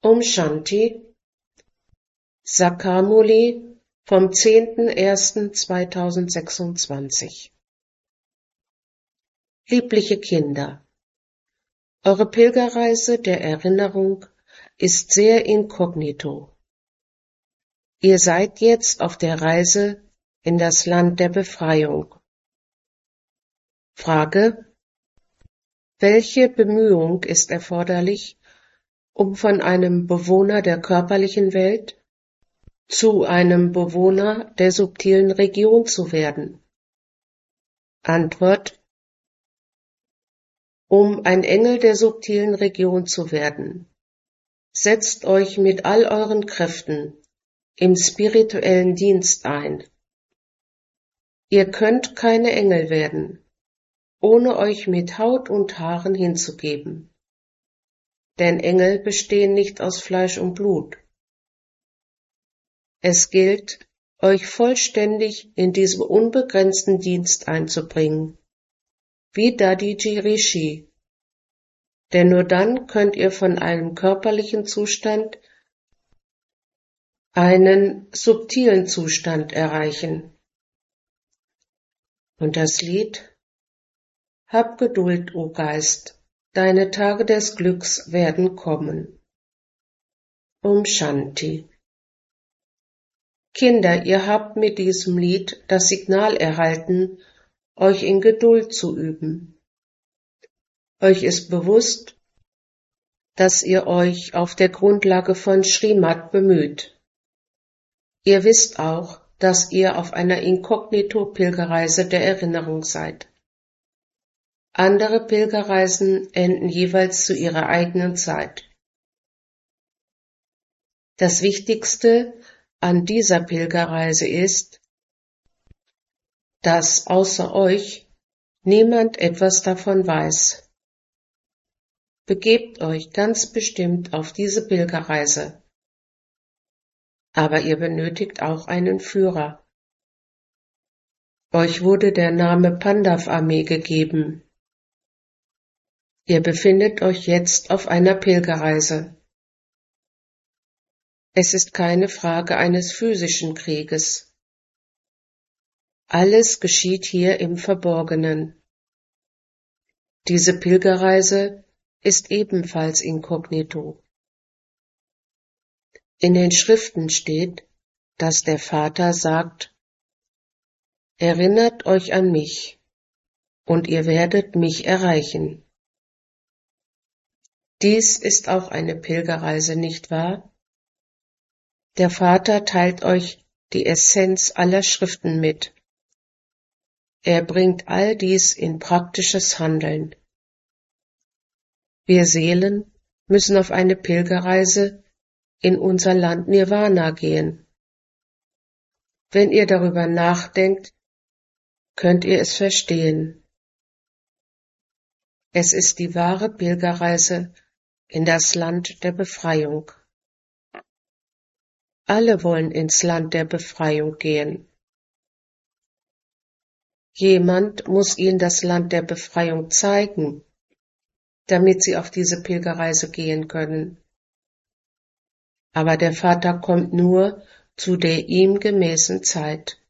Om Shanti, Sakamuli vom 10.01.2026. Liebliche Kinder, eure Pilgerreise der Erinnerung ist sehr inkognito. Ihr seid jetzt auf der Reise in das Land der Befreiung. Frage: Welche Bemühung ist erforderlich, um von einem Bewohner der körperlichen Welt zu einem Bewohner der subtilen Region zu werden? Antwort: Um ein Engel der subtilen Region zu werden, setzt euch mit all euren Kräften im spirituellen Dienst ein. Ihr könnt keine Engel werden, ohne euch mit Haut und Haaren hinzugeben. Denn Engel bestehen nicht aus Fleisch und Blut. Es gilt, euch vollständig in diesem unbegrenzten Dienst einzubringen, wie Dadiji Rishi. Denn nur dann könnt ihr von einem körperlichen Zustand einen subtilen Zustand erreichen. Und das Lied: Hab Geduld, o Geist, deine Tage des Glücks werden kommen. Om Shanti. Kinder, ihr habt mit diesem Lied das Signal erhalten, euch in Geduld zu üben. Euch ist bewusst, dass ihr euch auf der Grundlage von Srimad bemüht. Ihr wisst auch, dass ihr auf einer Inkognito-Pilgerreise der Erinnerung seid. Andere Pilgerreisen enden jeweils zu ihrer eigenen Zeit. Das Wichtigste an dieser Pilgerreise ist, dass außer euch niemand etwas davon weiß. Begebt euch ganz bestimmt auf diese Pilgerreise. Aber ihr benötigt auch einen Führer. Euch wurde der Name Pandav-Armee gegeben. Ihr befindet euch jetzt auf einer Pilgerreise. Es ist keine Frage eines physischen Krieges. Alles geschieht hier im Verborgenen. Diese Pilgerreise ist ebenfalls inkognito. In den Schriften steht, dass der Vater sagt: Erinnert euch an mich, und ihr werdet mich erreichen. Dies ist auch eine Pilgerreise, nicht wahr? Der Vater teilt euch die Essenz aller Schriften mit. Er bringt all dies in praktisches Handeln. Wir Seelen müssen auf eine Pilgerreise in unser Land Nirvana gehen. Wenn ihr darüber nachdenkt, könnt ihr es verstehen. Es ist die wahre Pilgerreise in das Land der Befreiung. Alle wollen ins Land der Befreiung gehen. Jemand muss ihnen das Land der Befreiung zeigen, damit sie auf diese Pilgerreise gehen können. Aber der Vater kommt nur zu der ihm gemäßen Zeit.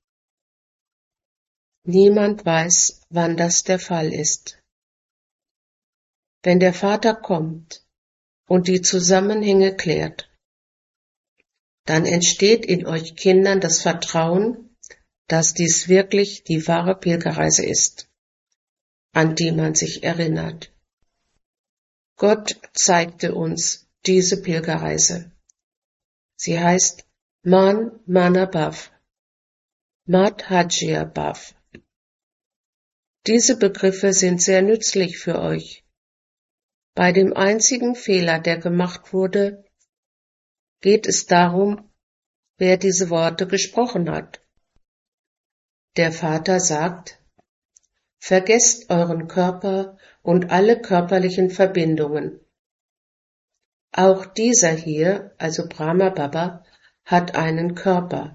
Niemand weiß, wann das der Fall ist. Wenn der Vater kommt und die Zusammenhänge klärt, dann entsteht in euch Kindern das Vertrauen, dass dies wirklich die wahre Pilgerreise ist, an die man sich erinnert. Gott zeigte uns diese Pilgerreise. Sie heißt Man Mana Bhav, Madhajya Bhav. Diese Begriffe sind sehr nützlich für euch. Bei dem einzigen Fehler, der gemacht wurde, geht es darum, wer diese Worte gesprochen hat. Der Vater sagt: Vergesst euren Körper und alle körperlichen Verbindungen. Auch dieser hier, also Brahma Baba, hat einen Körper.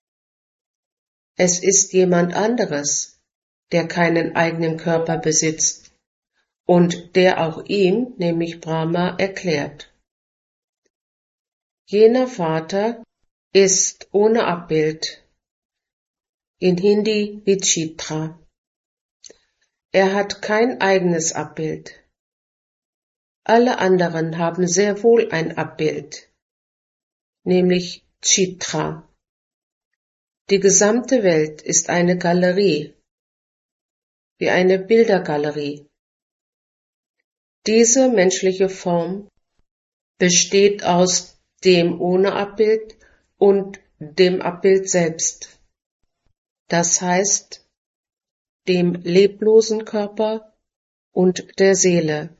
Es ist jemand anderes, der keinen eigenen Körper besitzt und der auch ihm, nämlich Brahma, erklärt. Jener Vater ist ohne Abbild, in Hindi Vichitra. Er hat kein eigenes Abbild. Alle anderen haben sehr wohl ein Abbild, nämlich Chitra. Die gesamte Welt ist eine Galerie, wie eine Bildergalerie. Diese menschliche Form besteht aus dem ohne Abbild und dem Abbild selbst. Das heißt, dem leblosen Körper und der Seele.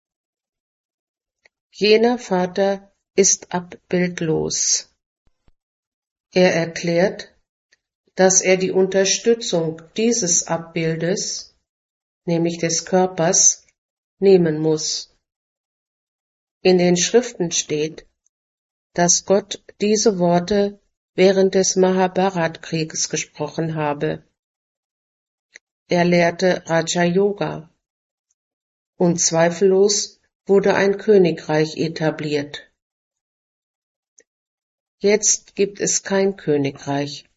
Jener Vater ist abbildlos. Er erklärt, dass er die Unterstützung dieses Abbildes, nämlich des Körpers, nehmen muss. In den Schriften steht, dass Gott diese Worte während des Mahabharat-Krieges gesprochen habe. Er lehrte Raja Yoga und zweifellos wurde ein Königreich etabliert. Jetzt gibt es kein Königreich.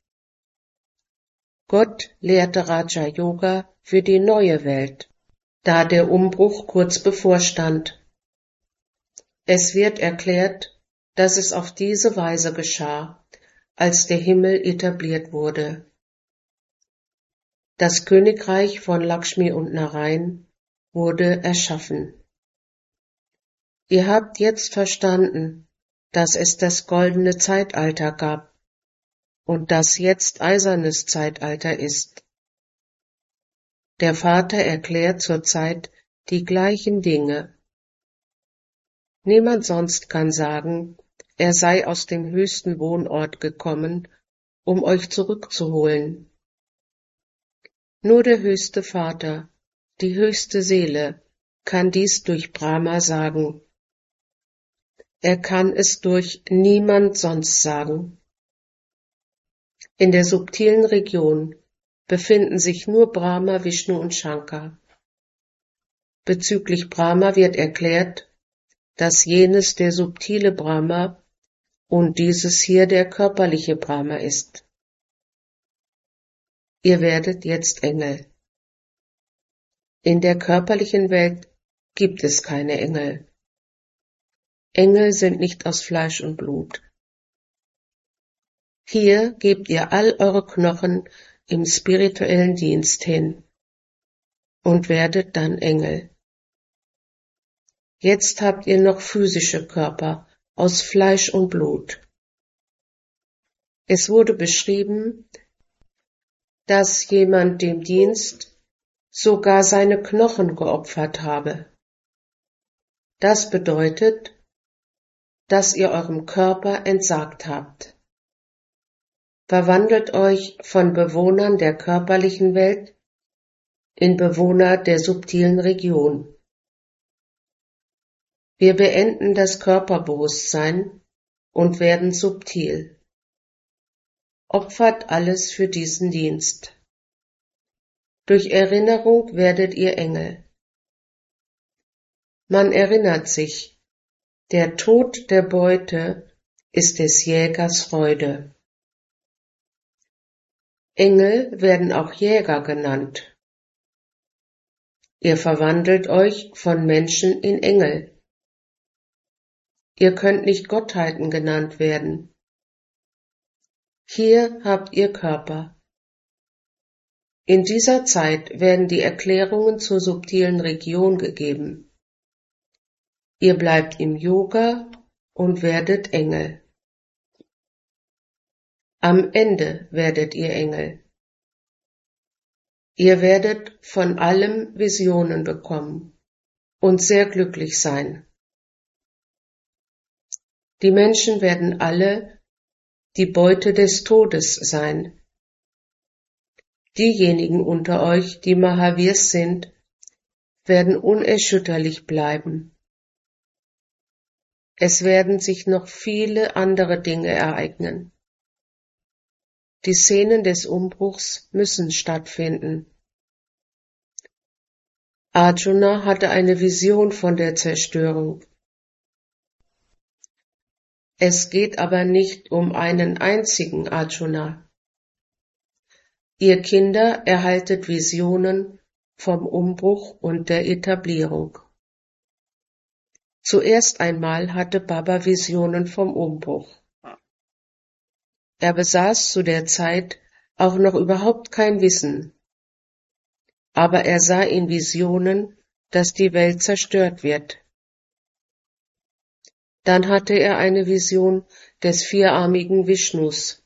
Gott lehrte Raja Yoga für die neue Welt, da der Umbruch kurz bevorstand. Es wird erklärt, dass es auf diese Weise geschah, als der Himmel etabliert wurde. Das Königreich von Lakshmi und Narayan wurde erschaffen. Ihr habt jetzt verstanden, dass es das goldene Zeitalter gab und dass jetzt eisernes Zeitalter ist. Der Vater erklärt zurzeit die gleichen Dinge. Niemand sonst kann sagen, er sei aus dem höchsten Wohnort gekommen, um euch zurückzuholen. Nur der höchste Vater, die höchste Seele, kann dies durch Brahma sagen. Er kann es durch niemand sonst sagen. In der subtilen Region befinden sich nur Brahma, Vishnu und Shankar. Bezüglich Brahma wird erklärt, dass jenes der subtile Brahma und dieses hier der körperliche Brahma ist. Ihr werdet jetzt Engel. In der körperlichen Welt gibt es keine Engel. Engel sind nicht aus Fleisch und Blut. Hier gebt ihr all eure Knochen im spirituellen Dienst hin und werdet dann Engel. Jetzt habt ihr noch physische Körper aus Fleisch und Blut. Es wurde beschrieben, dass jemand dem Dienst sogar seine Knochen geopfert habe. Das bedeutet, dass ihr eurem Körper entsagt habt. Verwandelt euch von Bewohnern der körperlichen Welt in Bewohner der subtilen Region. Wir beenden das Körperbewusstsein und werden subtil. Opfert alles für diesen Dienst. Durch Erinnerung werdet ihr Engel. Man erinnert sich, der Tod der Beute ist des Jägers Freude. Engel werden auch Jäger genannt. Ihr verwandelt euch von Menschen in Engel. Ihr könnt nicht Gottheiten genannt werden. Hier habt ihr Körper. In dieser Zeit werden die Erklärungen zur subtilen Region gegeben. Ihr bleibt im Yoga und werdet Engel. Am Ende werdet ihr Engel. Ihr werdet von allem Visionen bekommen und sehr glücklich sein. Die Menschen werden alle die Beute des Todes sein. Diejenigen unter euch, die Mahavirs sind, werden unerschütterlich bleiben. Es werden sich noch viele andere Dinge ereignen. Die Szenen des Umbruchs müssen stattfinden. Arjuna hatte eine Vision von der Zerstörung. Es geht aber nicht um einen einzigen Arjuna. Ihr Kinder erhaltet Visionen vom Umbruch und der Etablierung. Zuerst einmal hatte Baba Visionen vom Umbruch. Er besaß zu der Zeit auch noch überhaupt kein Wissen, aber er sah in Visionen, dass die Welt zerstört wird. Dann hatte er eine Vision des vierarmigen Vishnus.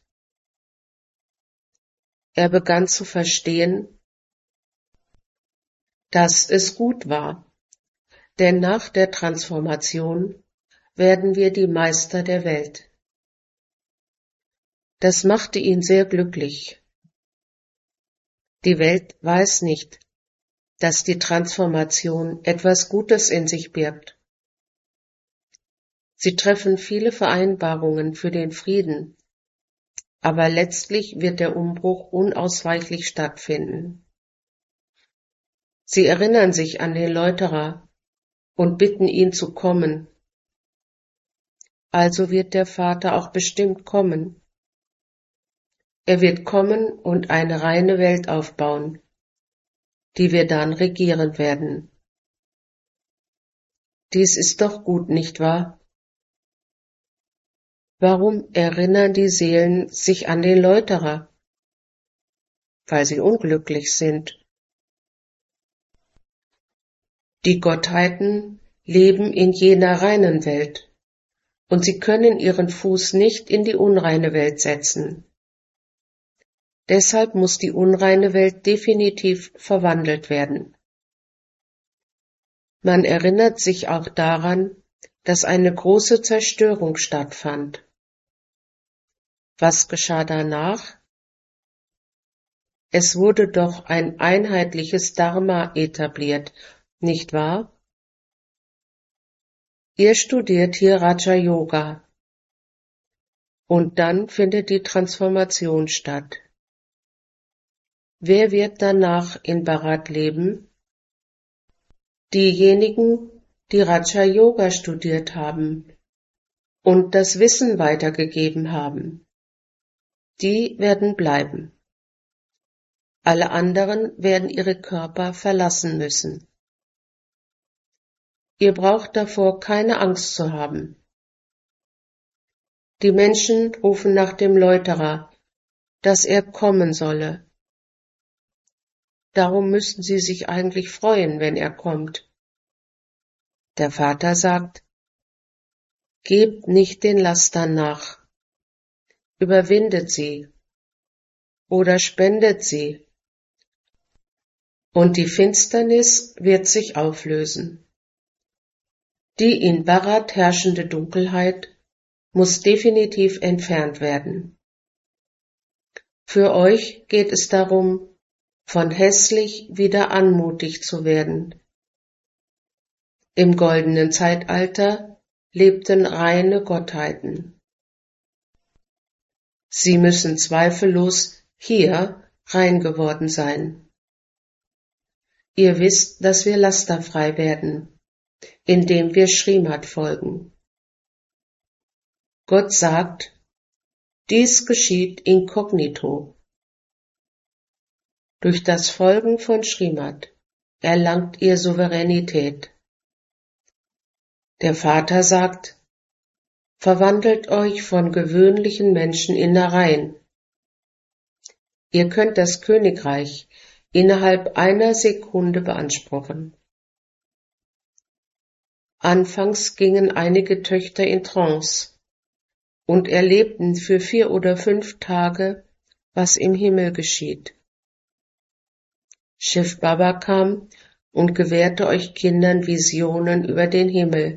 Er begann zu verstehen, dass es gut war, denn nach der Transformation werden wir die Meister der Welt. Das machte ihn sehr glücklich. Die Welt weiß nicht, dass die Transformation etwas Gutes in sich birgt. Sie treffen viele Vereinbarungen für den Frieden, aber letztlich wird der Umbruch unausweichlich stattfinden. Sie erinnern sich an den Läuterer und bitten ihn zu kommen. Also wird der Vater auch bestimmt kommen. Er wird kommen und eine reine Welt aufbauen, die wir dann regieren werden. Dies ist doch gut, nicht wahr? Warum erinnern die Seelen sich an den Läuterer? Weil sie unglücklich sind. Die Gottheiten leben in jener reinen Welt, und sie können ihren Fuß nicht in die unreine Welt setzen. Deshalb muss die unreine Welt definitiv verwandelt werden. Man erinnert sich auch daran, dass eine große Zerstörung stattfand. Was geschah danach? Es wurde doch ein einheitliches Dharma etabliert, nicht wahr? Ihr studiert hier Raja Yoga. Und dann findet die Transformation statt. Wer wird danach in Bharat leben? Diejenigen, die Raja Yoga studiert haben und das Wissen weitergegeben haben. Die werden bleiben. Alle anderen werden ihre Körper verlassen müssen. Ihr braucht davor keine Angst zu haben. Die Menschen rufen nach dem Läuterer, dass er kommen solle. Darum müssten sie sich eigentlich freuen, wenn er kommt. Der Vater sagt, gebt nicht den Lastern nach, überwindet sie oder spendet sie, und die Finsternis wird sich auflösen. Die in Bharat herrschende Dunkelheit muss definitiv entfernt werden. Für euch geht es darum, von hässlich wieder anmutig zu werden. Im goldenen Zeitalter lebten reine Gottheiten. Sie müssen zweifellos hier rein geworden sein. Ihr wisst, dass wir lasterfrei werden, indem wir Srimad folgen. Gott sagt, dies geschieht inkognito. Durch das Folgen von Srimad erlangt ihr Souveränität. Der Vater sagt, verwandelt euch von gewöhnlichen Menschen in Narayan. Ihr könnt das Königreich innerhalb einer Sekunde beanspruchen. Anfangs gingen einige Töchter in Trance und erlebten für 4 oder 5 Tage, was im Himmel geschieht. Shiv Baba kam und gewährte euch Kindern Visionen über den Himmel.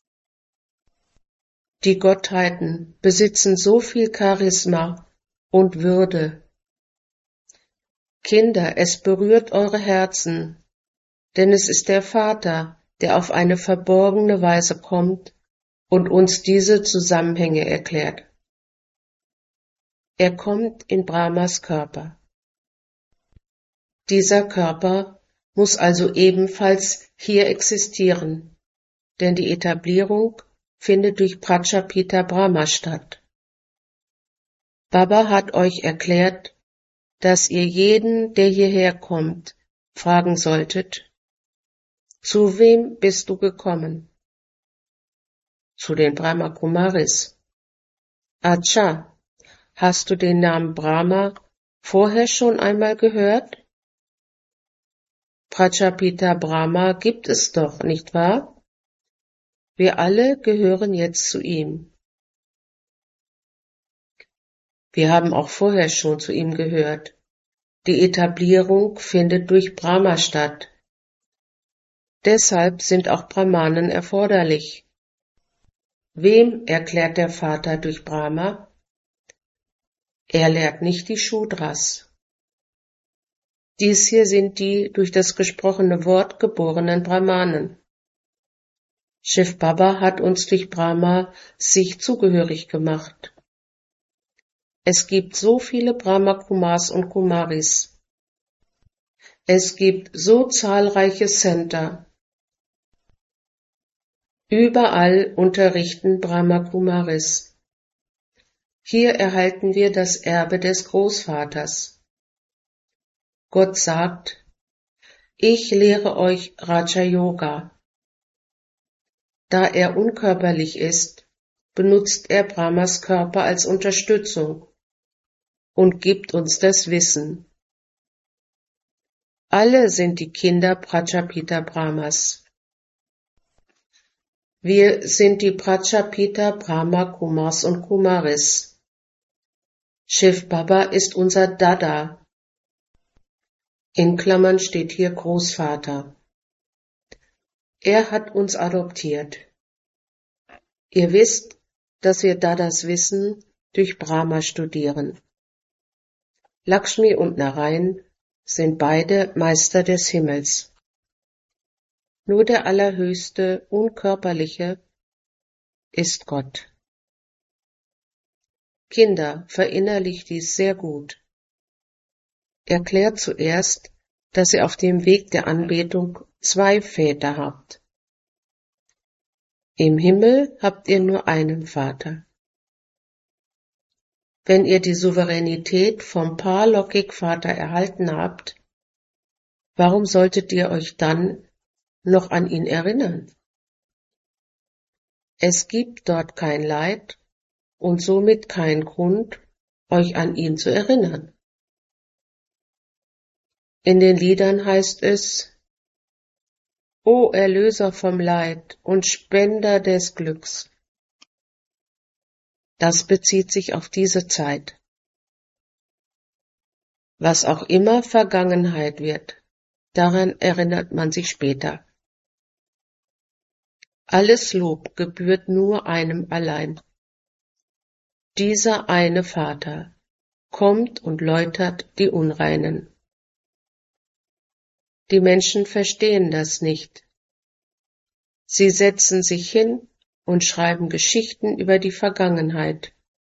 Die Gottheiten besitzen so viel Charisma und Würde. Kinder, es berührt eure Herzen, denn es ist der Vater, der auf eine verborgene Weise kommt und uns diese Zusammenhänge erklärt. Er kommt in Brahmas Körper. Dieser Körper muss also ebenfalls hier existieren, denn die Etablierung findet durch Prajapita Brahma statt. Baba hat euch erklärt, dass ihr jeden, der hierher kommt, fragen solltet: Zu wem bist du gekommen? Zu den Brahma Kumaris. Acha, hast du den Namen Brahma vorher schon einmal gehört? Prajapita Brahma gibt es doch, nicht wahr? Wir alle gehören jetzt zu ihm. Wir haben auch vorher schon zu ihm gehört. Die Etablierung findet durch Brahma statt. Deshalb sind auch Brahmanen erforderlich. Wem erklärt der Vater durch Brahma? Er lehrt nicht die Shudras. Dies hier sind die durch das gesprochene Wort geborenen Brahmanen. Shiv Baba hat uns durch Brahma sich zugehörig gemacht. Es gibt so viele Brahma Kumars und Kumaris. Es gibt so zahlreiche Center. Überall unterrichten Brahma Kumaris. Hier erhalten wir das Erbe des Großvaters. Gott sagt: Ich lehre euch Raja Yoga. Da er unkörperlich ist, benutzt er Brahmas Körper als Unterstützung und gibt uns das Wissen. Alle sind die Kinder Prajapita Brahmas. Wir sind die Prajapita Brahma Kumars und Kumaris. Shiv Baba ist unser Dada. In Klammern steht hier Großvater. Er hat uns adoptiert. Ihr wisst, dass wir Dadas Wissen durch Brahma studieren. Lakshmi und Narayan sind beide Meister des Himmels. Nur der Allerhöchste, Unkörperliche ist Gott. Kinder, verinnerlicht dies sehr gut. Erklärt zuerst, dass ihr auf dem Weg der Anbetung 2 Väter habt. Im Himmel habt ihr nur einen Vater. Wenn ihr die Souveränität vom Paralokik-Vater erhalten habt, warum solltet ihr euch dann noch an ihn erinnern? Es gibt dort kein Leid und somit keinen Grund, euch an ihn zu erinnern. In den Liedern heißt es: O Erlöser vom Leid und Spender des Glücks. Das bezieht sich auf diese Zeit. Was auch immer Vergangenheit wird, daran erinnert man sich später. Alles Lob gebührt nur einem allein. Dieser eine Vater kommt und läutert die Unreinen. Die Menschen verstehen das nicht. Sie setzen sich hin und schreiben Geschichten über die Vergangenheit.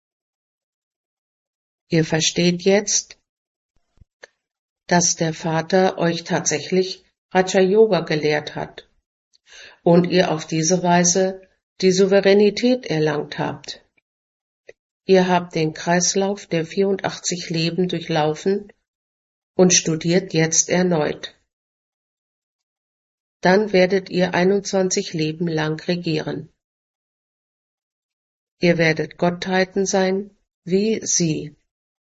Ihr versteht jetzt, dass der Vater euch tatsächlich Raja Yoga gelehrt hat und ihr auf diese Weise die Souveränität erlangt habt. Ihr habt den Kreislauf der 84 Leben durchlaufen und studiert jetzt erneut. Dann werdet ihr 21 Leben lang regieren. Ihr werdet Gottheiten sein, wie sie.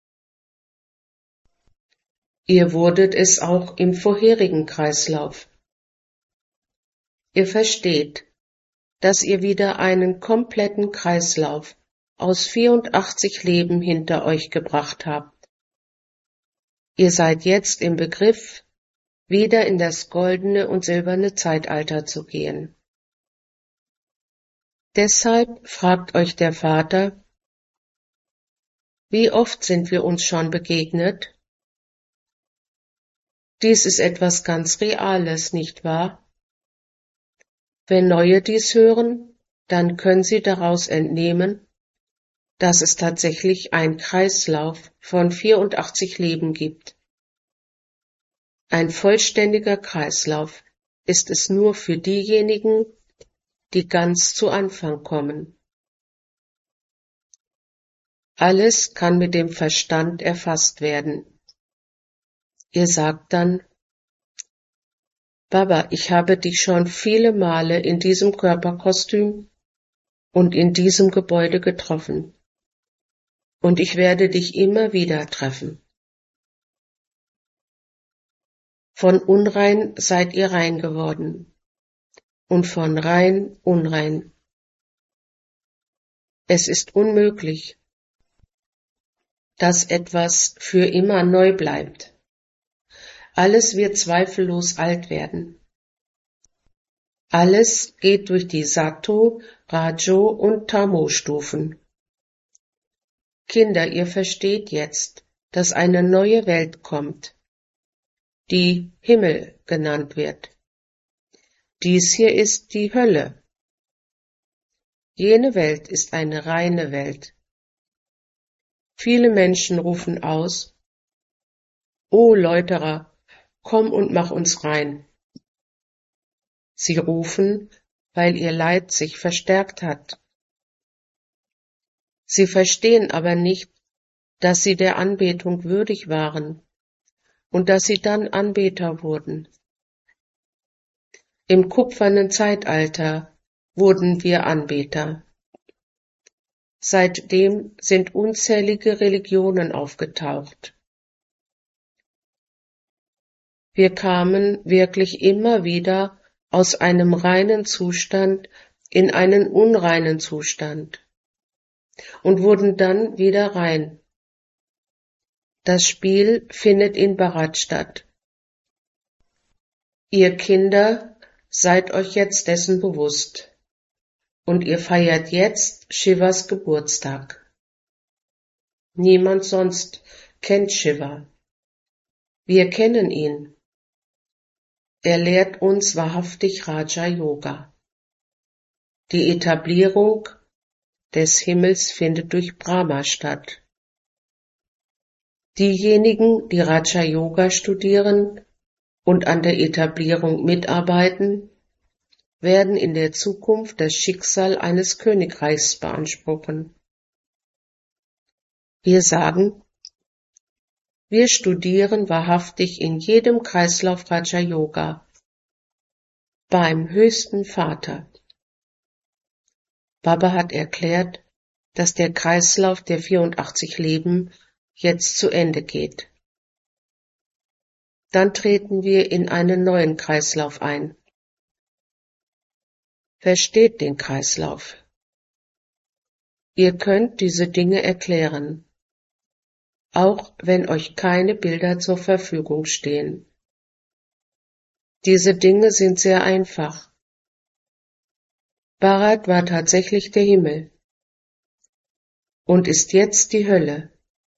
Ihr wurdet es auch im vorherigen Kreislauf. Ihr versteht, dass ihr wieder einen kompletten Kreislauf aus 84 Leben hinter euch gebracht habt. Ihr seid jetzt im Begriff, wieder in das goldene und silberne Zeitalter zu gehen. Deshalb fragt euch der Vater: Wie oft sind wir uns schon begegnet? Dies ist etwas ganz Reales, nicht wahr? Wenn Neue dies hören, dann können sie daraus entnehmen, dass es tatsächlich einen Kreislauf von 84 Leben gibt. Ein vollständiger Kreislauf ist es nur für diejenigen, die ganz zu Anfang kommen. Alles kann mit dem Verstand erfasst werden. Ihr sagt dann, Baba, ich habe dich schon viele Male in diesem Körperkostüm und in diesem Gebäude getroffen. Und ich werde dich immer wieder treffen. Von unrein seid ihr rein geworden und von rein unrein. Es ist unmöglich, dass etwas für immer neu bleibt. Alles wird zweifellos alt werden. Alles geht durch die Sattva, Rajo und Tamo-Stufen. Kinder, ihr versteht jetzt, dass eine neue Welt kommt, die Himmel genannt wird. Dies hier ist die Hölle. Jene Welt ist eine reine Welt. Viele Menschen rufen aus, O Läuterer, komm und mach uns rein. Sie rufen, weil ihr Leid sich verstärkt hat. Sie verstehen aber nicht, dass sie der Anbetung würdig waren und dass sie dann Anbeter wurden. Im kupfernen Zeitalter wurden wir Anbeter. Seitdem sind unzählige Religionen aufgetaucht. Wir kamen wirklich immer wieder aus einem reinen Zustand in einen unreinen Zustand und wurden dann wieder rein. Das Spiel findet in Bharat statt. Ihr Kinder, seid euch jetzt dessen bewusst und ihr feiert jetzt Shivas Geburtstag. Niemand sonst kennt Shiva. Wir kennen ihn. Er lehrt uns wahrhaftig Raja Yoga. Die Etablierung des Himmels findet durch Brahma statt. Diejenigen, die Raja Yoga studieren und an der Etablierung mitarbeiten, werden in der Zukunft das Schicksal eines Königreichs beanspruchen. Wir sagen, wir studieren wahrhaftig in jedem Kreislauf Raja Yoga, beim höchsten Vater. Baba hat erklärt, dass der Kreislauf der 84 Leben jetzt zu Ende geht. Dann treten wir in einen neuen Kreislauf ein. Versteht den Kreislauf. Ihr könnt diese Dinge erklären, auch wenn euch keine Bilder zur Verfügung stehen. Diese Dinge sind sehr einfach. Bharat war tatsächlich der Himmel und ist jetzt die Hölle.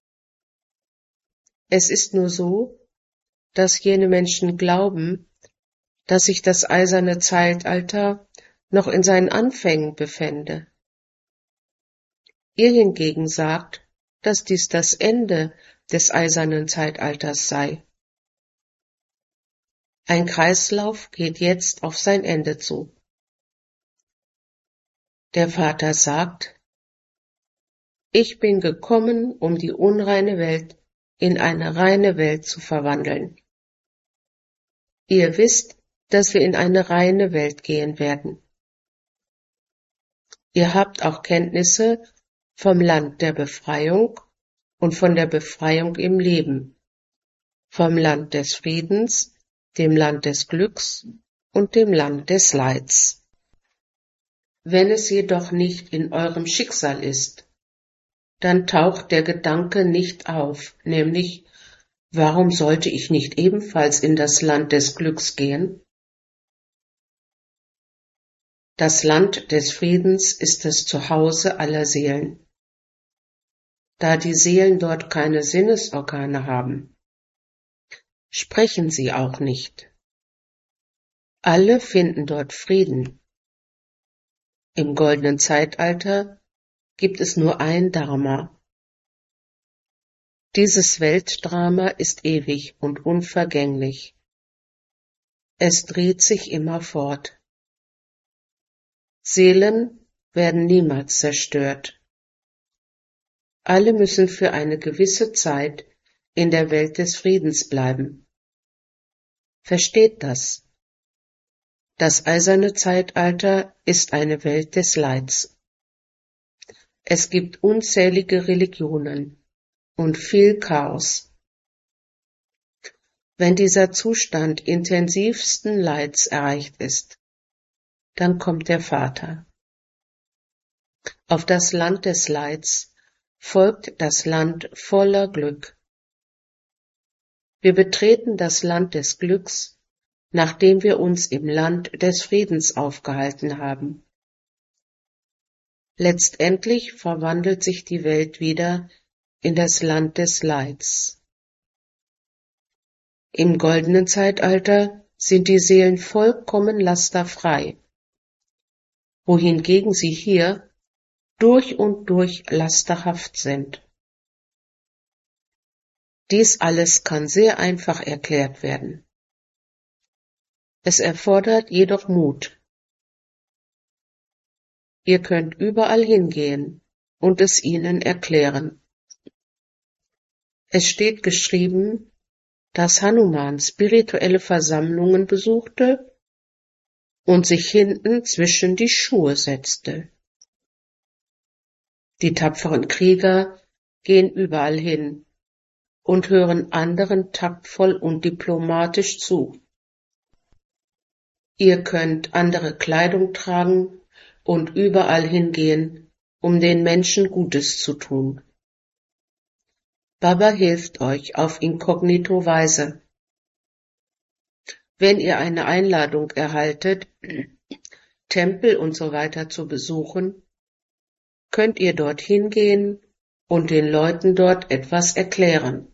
Es ist nur so, dass jene Menschen glauben, dass sich das eiserne Zeitalter noch in seinen Anfängen befände. Ihr hingegen sagt, dass dies das Ende des eisernen Zeitalters sei. Ein Kreislauf geht jetzt auf sein Ende zu. Der Vater sagt, ich bin gekommen, um die unreine Welt in eine reine Welt zu verwandeln. Ihr wisst, dass wir in eine reine Welt gehen werden. Ihr habt auch Kenntnisse vom Land der Befreiung und von der Befreiung im Leben, vom Land des Friedens, dem Land des Glücks und dem Land des Leids. Wenn es jedoch nicht in eurem Schicksal ist, dann taucht der Gedanke nicht auf, nämlich, warum sollte ich nicht ebenfalls in das Land des Glücks gehen? Das Land des Friedens ist das Zuhause aller Seelen. Da die Seelen dort keine Sinnesorgane haben, sprechen sie auch nicht. Alle finden dort Frieden. Im goldenen Zeitalter gibt es nur ein Dharma. Dieses Weltdrama ist ewig und unvergänglich. Es dreht sich immer fort. Seelen werden niemals zerstört. Alle müssen für eine gewisse Zeit in der Welt des Friedens bleiben. Versteht das? Das eiserne Zeitalter ist eine Welt des Leids. Es gibt unzählige Religionen und viel Chaos. Wenn dieser Zustand intensivsten Leids erreicht ist, dann kommt der Vater. Auf das Land des Leids folgt das Land voller Glück. Wir betreten das Land des Glücks, nachdem wir uns im Land des Friedens aufgehalten haben. Letztendlich verwandelt sich die Welt wieder in das Land des Leids. Im goldenen Zeitalter sind die Seelen vollkommen lasterfrei, wohingegen sie hier durch und durch lasterhaft sind. Dies alles kann sehr einfach erklärt werden. Es erfordert jedoch Mut. Ihr könnt überall hingehen und es ihnen erklären. Es steht geschrieben, dass Hanuman spirituelle Versammlungen besuchte und sich hinten zwischen die Schuhe setzte. Die tapferen Krieger gehen überall hin und hören anderen taktvoll und diplomatisch zu. Ihr könnt andere Kleidung tragen und überall hingehen, um den Menschen Gutes zu tun. Baba hilft euch auf Inkognito-Weise. Wenn ihr eine Einladung erhaltet, Tempel und so weiter zu besuchen, könnt ihr dorthin gehen und den Leuten dort etwas erklären.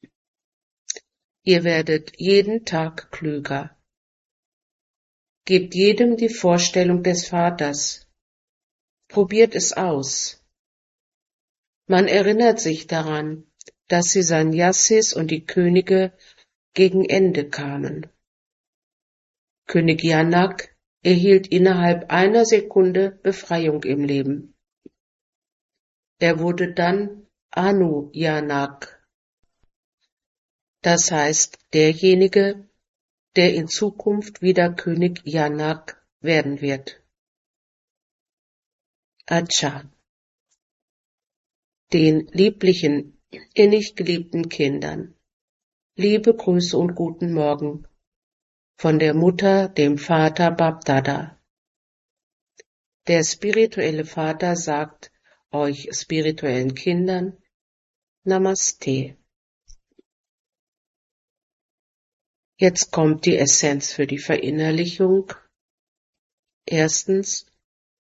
Ihr werdet jeden Tag klüger. Gebt jedem die Vorstellung des Vaters. Probiert es aus. Man erinnert sich daran, dass die Sannyasis und die Könige gegen Ende kamen. König Janak erhielt innerhalb einer Sekunde Befreiung im Leben. Er wurde dann Anu Janak, das heißt derjenige, der in Zukunft wieder König Janak werden wird. Acha. Den lieblichen, innig geliebten Kindern. Liebe Grüße und guten Morgen von der Mutter, dem Vater Babdada. Der spirituelle Vater sagt euch spirituellen Kindern Namaste. Jetzt kommt die Essenz für die Verinnerlichung. Erstens,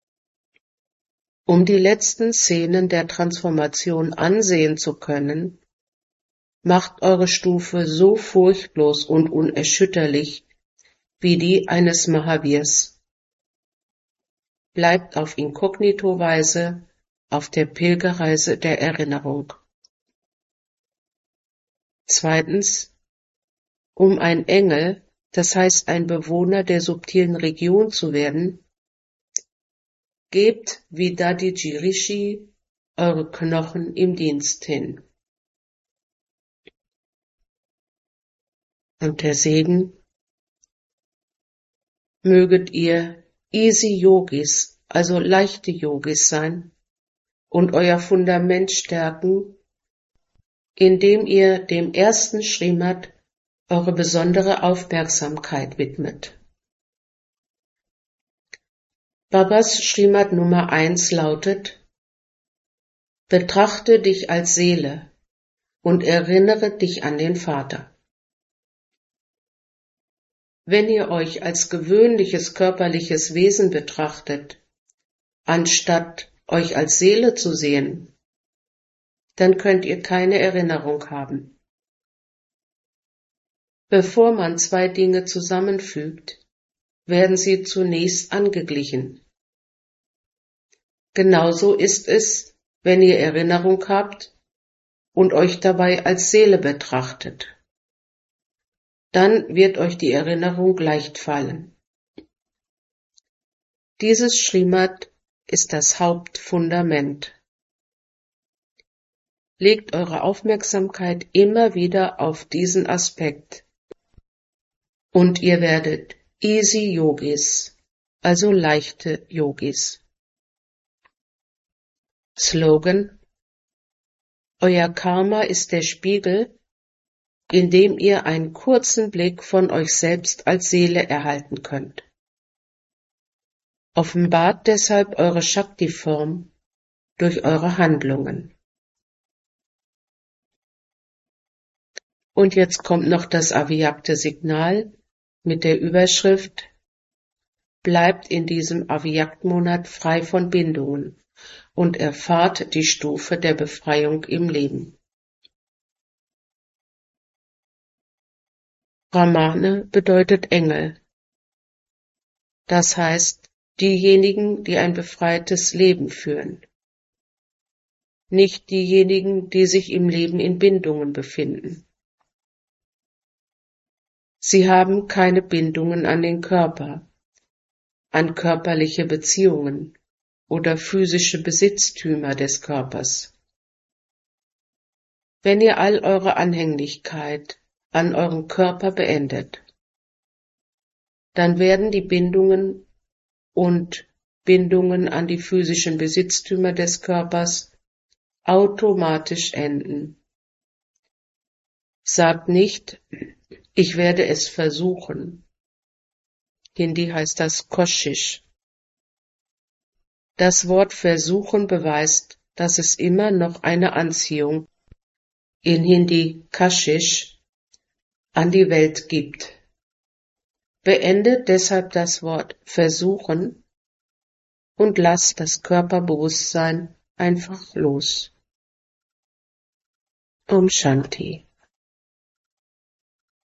um die letzten Szenen der Transformation ansehen zu können, macht eure Stufe so furchtlos und unerschütterlich wie die eines Mahavirs. Bleibt auf Inkognito-Weise auf der Pilgerreise der Erinnerung. Zweitens, um ein Engel, das heißt ein Bewohner der subtilen Region zu werden, gebt wie Dadiji Rishi eure Knochen im Dienst hin. Und der Segen, möget ihr Easy Yogis, also leichte Yogis sein und euer Fundament stärken, indem ihr dem ersten Srimad eure besondere Aufmerksamkeit widmet. Babas Srimad Nummer 1 lautet: Betrachte dich als Seele und erinnere dich an den Vater. Wenn ihr euch als gewöhnliches körperliches Wesen betrachtet, anstatt euch als Seele zu sehen, dann könnt ihr keine Erinnerung haben. Bevor man zwei Dinge zusammenfügt, werden sie zunächst angeglichen. Genauso ist es, wenn ihr Erinnerung habt und euch dabei als Seele betrachtet. Dann wird euch die Erinnerung leicht fallen. Dieses Srimad ist das Hauptfundament. Legt eure Aufmerksamkeit immer wieder auf diesen Aspekt und ihr werdet Easy Yogis, also leichte Yogis. Slogan: Euer Karma ist der Spiegel, in dem ihr einen kurzen Blick von euch selbst als Seele erhalten könnt. Offenbart deshalb eure Shakti-Form durch eure Handlungen. Und jetzt kommt noch das avyakte Signal mit der Überschrift: Bleibt in diesem Avyak-Monat frei von Bindungen und erfahrt die Stufe der Befreiung im Leben. Brahmane bedeutet Engel. Das heißt, diejenigen, die ein befreites Leben führen. Nicht diejenigen, die sich im Leben in Bindungen befinden. Sie haben keine Bindungen an den Körper, an körperliche Beziehungen oder physische Besitztümer des Körpers. Wenn ihr all eure Anhänglichkeit an euren Körper beendet, dann werden die Bindungen und Bindungen an die physischen Besitztümer des Körpers automatisch enden. Sagt nicht, ich werde es versuchen. Hindi heißt das Koshish. Das Wort versuchen beweist, dass es immer noch eine Anziehung, in Hindi Kashish, an die Welt gibt. Beendet deshalb das Wort versuchen und lasst das Körperbewusstsein einfach los. Om Shanti.